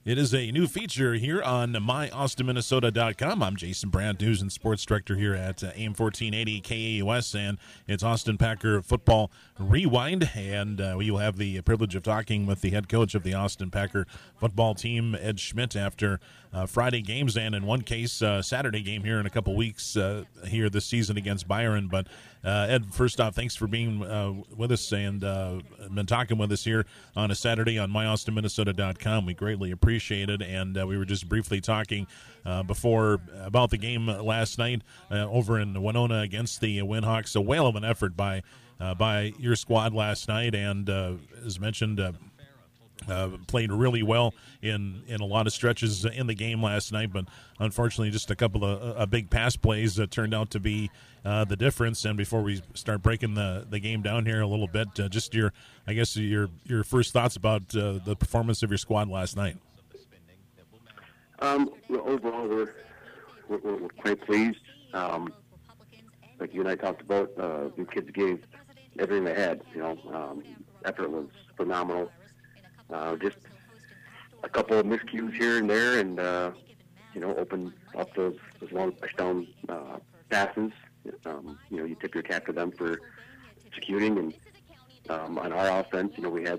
It is a new feature here on MyAustinMinnesota.com. I'm Jason Brandt, News and Sports Director here at AM 1480 KAUS, and it's Austin Packer Football Rewind. And we will have the privilege of talking with the head coach of the Austin Packer football team, Ed Schmidt, after Friday games, and in one case, Saturday game here in a couple weeks here this season against Byron. But Ed, first off, thanks for being with us and been talking with us here on a Saturday on MyAustinMinnesota.com. We greatly appreciate it, and we were just briefly talking before about the game last night over in Winona against the Winhawks. A whale of an effort by your squad last night, and as mentioned, played really well in a lot of stretches in the game last night, but unfortunately just a couple of big pass plays that turned out to be the difference. And before we start breaking the game down here a little bit, just your first thoughts about the performance of your squad last night. Overall, we're quite pleased. Like you and I talked about, the kids gave everything they had. Effort was phenomenal. Just a couple of miscues here and there, and open up those long touchdown passes. You tip your cap to them for executing. And on our offense, we had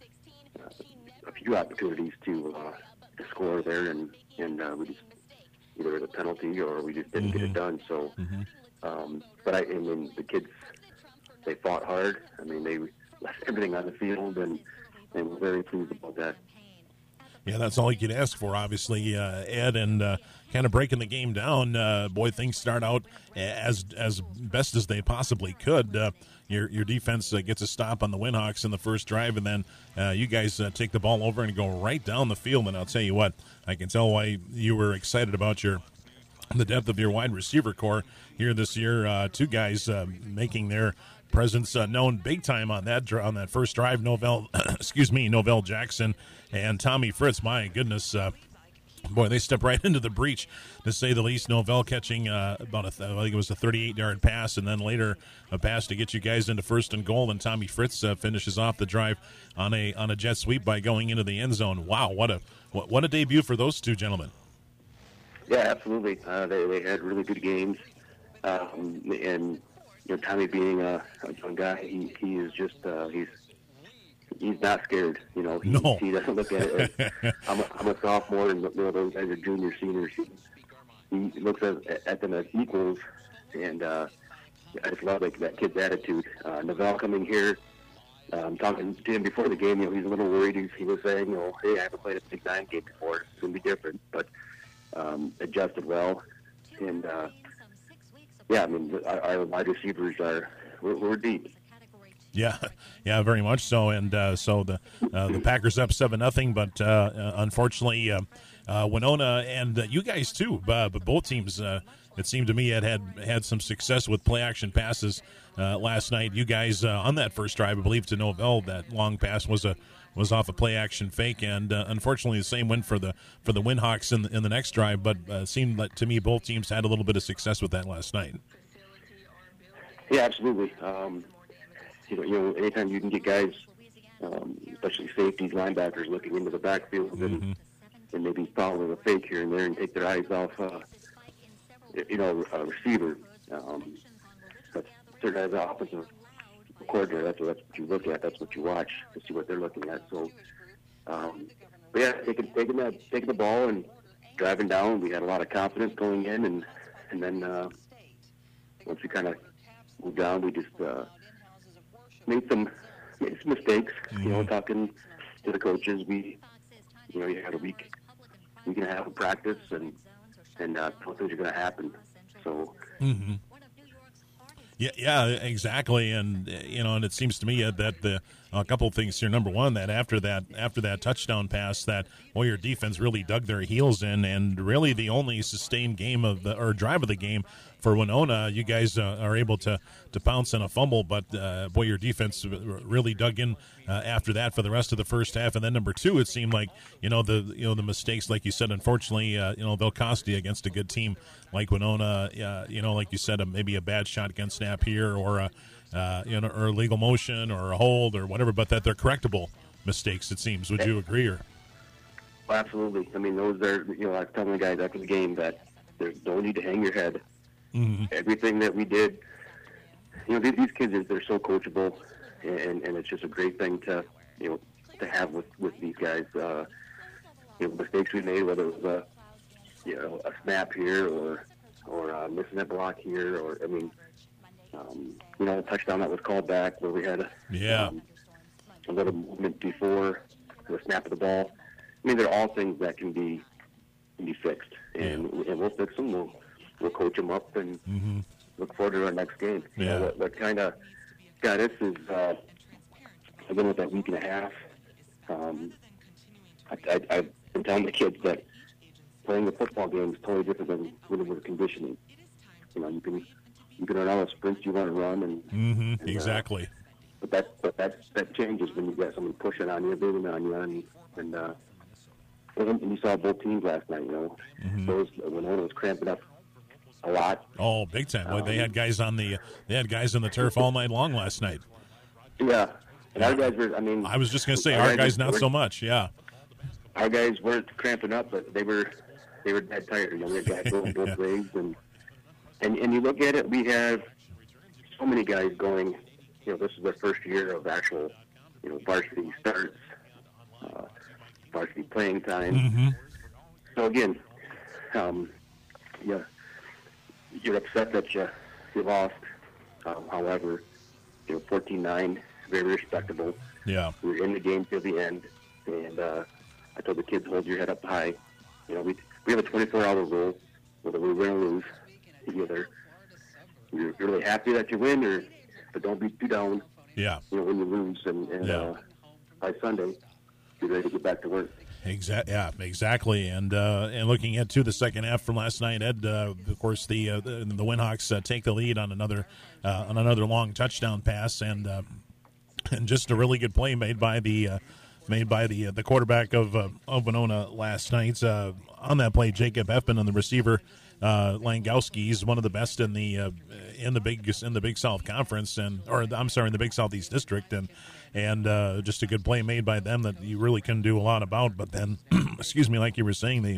a few opportunities to score there, and we just either had a penalty or we just didn't get it done. So, but the kids, they fought hard. They left everything on the field, and we're very pleased about that. Yeah, that's all you could ask for, obviously, Ed, and kind of breaking the game down. Boy, things start out as best as they possibly could. Your defense gets a stop on the Winhawks in the first drive, and then you guys take the ball over and go right down the field. And I'll tell you what, I can tell why you were excited about the depth of your wide receiver core here this year. Two guys making their presence known big time on that first drive. Novell Jackson and Tommy Fritz. My goodness, boy, they step right into the breach, to say the least. Novell catching I think it was a 38-yard pass, and then later a pass to get you guys into first and goal. And Tommy Fritz finishes off the drive on a jet sweep by going into the end zone. Wow, what a debut for those two gentlemen. Yeah, absolutely. They had really good games, and Tommy being a young guy, he is just he's not scared. He doesn't look at it as I'm a sophomore, and those guys are juniors, seniors. He looks at them as equals, and I just love that kid's attitude. Novell coming here, talking to him before the game, he's a little worried. He was saying, hey, I haven't played a Big 9 game before. It's going to be different, but adjusted well, and our wide receivers we're deep. Yeah, very much so. And so the Packers up 7-0, but unfortunately, Winona and you guys too. But both teams, it seemed to me, had some success with play action passes last night. You guys on that first drive, I believe, to Novell, that long pass was off a play action fake, and unfortunately the same went for the Winhawks in the next drive. But it seemed like to me both teams had a little bit of success with that last night. Yeah, absolutely. Anytime you can get guys, especially safeties, linebackers, looking into the backfield and maybe following a fake here and there and take their eyes off, a receiver. But certainly as an offensive coordinator, that's what you look at. That's what you watch to see what they're looking at. So, taking the ball and driving down, we had a lot of confidence going in, and then once we kind of moved down, we just made some mistakes. Talking to the coaches, you had a week and a half of practice, and things are going to happen. So. Yeah, exactly, and and it seems to me that a couple of things here. Number one, that after that touchdown pass, that your defense really dug their heels in, and really the only sustained drive of the game for Winona, you guys are able to pounce on a fumble, but your defense really dug in after that for the rest of the first half. And then number two, it seemed like the mistakes, like you said, unfortunately, they'll cost you against a good team like Winona. Like you said, maybe a bad shot against snap here, or or a legal motion or a hold or whatever, but that they're correctable mistakes. It seems. Would you agree? Or absolutely. I mean, those are, I was telling the guys after the game that there's no need to hang your head. Mm-hmm. Everything that we did, these kids, they're so coachable, and it's just a great thing to, to have with these guys. Mistakes we made, whether it was a snap here or missing a block here, or a touchdown that was called back where we had a little movement before the snap of the ball. I mean, they're all things that can be fixed, and we'll fix them. We'll coach them up and look forward to our next game. Yeah. What kind of got us is again with that week and a half. I've been telling the kids that playing a football game is totally different than winning with conditioning. You can run all the sprints you want to run, and exactly. But that changes when you got somebody pushing on you, moving on you, and you saw both teams last night. Those Winona was cramping up a lot. Oh, big time! Well, they had guys on the turf all night long last night. Yeah, and our guys were. I mean, I was just going to say our guys not so much. Yeah, our guys weren't cramping up, but they were dead tired. We had guys going both ways, and you look at it, we have so many guys going. This is their first year of actual, varsity starts, varsity playing time. So again, you're upset that you lost. However, 14-9, very respectable. Yeah, we were in the game till the end, and I told the kids, hold your head up high. We have a 24-hour rule, whether we win or lose. Either you're really happy that you win, but don't be too down. Yeah. When you lose, and by Sunday, be ready to get back to work. Exactly. And looking at the second half from last night, Ed, of course the Winhawks take the lead on another long touchdown pass, and just a really good play made by the quarterback of Winona last night. On that play, Jacob Effman, and the receiver Langowski. He's one of the best in the Big South Conference, in the Big Southeast District, and just a good play made by them that you really couldn't do a lot about. But then, excuse me, like you were saying,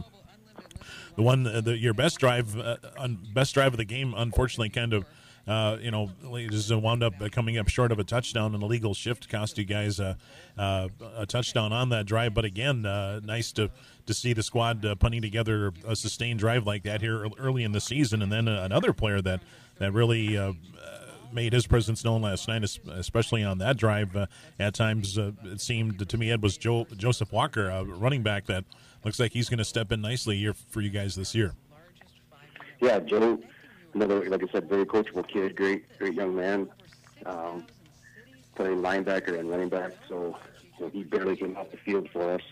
your best drive of the game, unfortunately, kind of. Just wound up coming up short of a touchdown. An illegal shift cost you guys a touchdown on that drive. But again, nice to see the squad putting together a sustained drive like that here early in the season. And then another player that really made his presence known last night, especially on that drive. At times, it seemed to me, Ed, was Joseph Walker, a running back that looks like he's going to step in nicely here for you guys this year. Yeah, Joe. Another, like I said, very coachable kid, great young man, playing linebacker and running back. So he barely came off the field for us.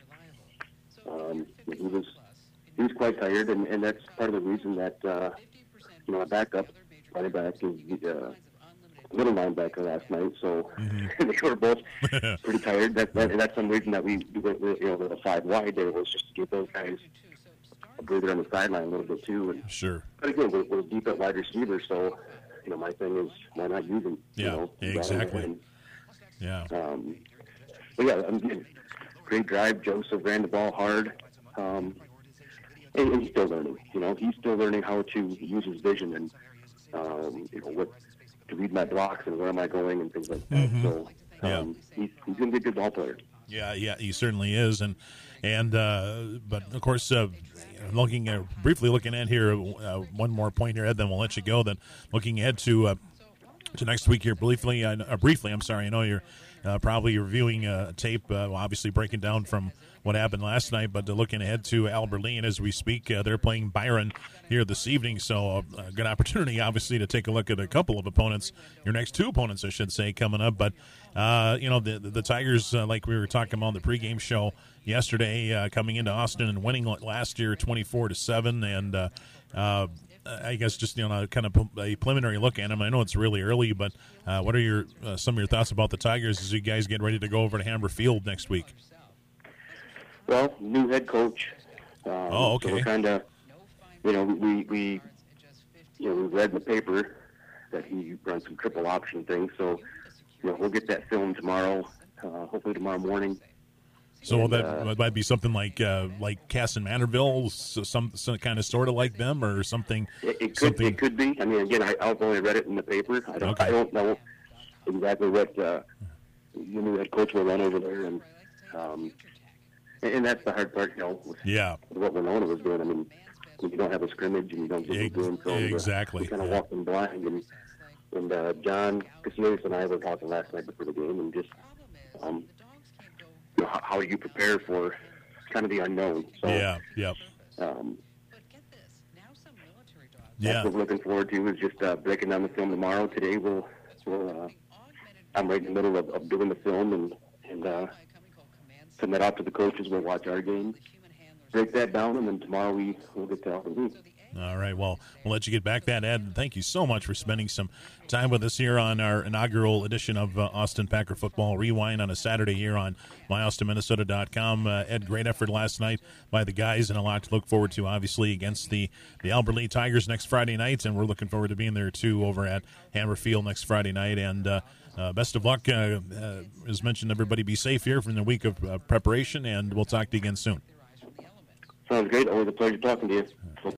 He was quite tired, and that's part of the reason that our backup running back is little linebacker last night. So they were both pretty tired. That's some reason that we went with a 5 wide there, was just to give those guys a breather on the sideline a little bit too. And, sure. But again, we're deep at wide receiver, so my thing is, why not use them? Yeah, exactly. But yeah, great drive. Joseph ran the ball hard, and he's still learning. He's still learning how to use his vision and what to read my blocks and where am I going and things like that. So he's going to be a good ball player. Yeah, he certainly is, but of course, briefly looking at here, one more point here, Ed, then we'll let you go. Then looking ahead to next week here, briefly. I know you're probably reviewing tape, obviously breaking down from what happened last night, but looking ahead to Alberline as we speak. They're playing Byron here this evening, so a good opportunity, obviously, to take a look at a couple of opponents, your next two opponents, I should say, coming up. But, the Tigers, like we were talking about on the pregame show yesterday, coming into Austin and winning last year 24-7, and I guess just kind of a preliminary look at them. I know it's really early, but what are some of your thoughts about the Tigers as you guys get ready to go over to Hamber Field next week? Well, new head coach. Okay. So we're kind of, we read in the paper that he runs some triple option things. So, we'll get that film tomorrow, hopefully tomorrow morning. So And, that might be something like Casson Manderville, so some kind of sort of like them, or something. It something. could be. I mean, again, I've only read it in the paper. I don't know exactly what the new head coach will run over there, and that's the hard part, with what Winona was doing. I mean, when you don't have a scrimmage and you don't get doing film, exactly. You kind of walk them blind. And John Casillas and I were talking last night before the game, and just how you prepare for kind of the unknown. So, that's what we're looking forward to is just breaking down the film tomorrow. Today I'm right in the middle of doing the film and send that out to the coaches. We'll watch our game, break that down, and then tomorrow we'll get to Albany. All right, well, we'll let you get back that, Ed. Thank you so much for spending some time with us here on our inaugural edition of Austin Packer Football Rewind on a Saturday here on myaustinminnesota.com. Ed, great effort last night by the guys, and a lot to look forward to, obviously, against the Albert Lee Tigers next Friday night, and we're looking forward to being there, too, over at Hammer Field next Friday night. And best of luck. As mentioned, everybody be safe here from the week of preparation, and we'll talk to you again soon. Sounds great. Always a pleasure talking to you.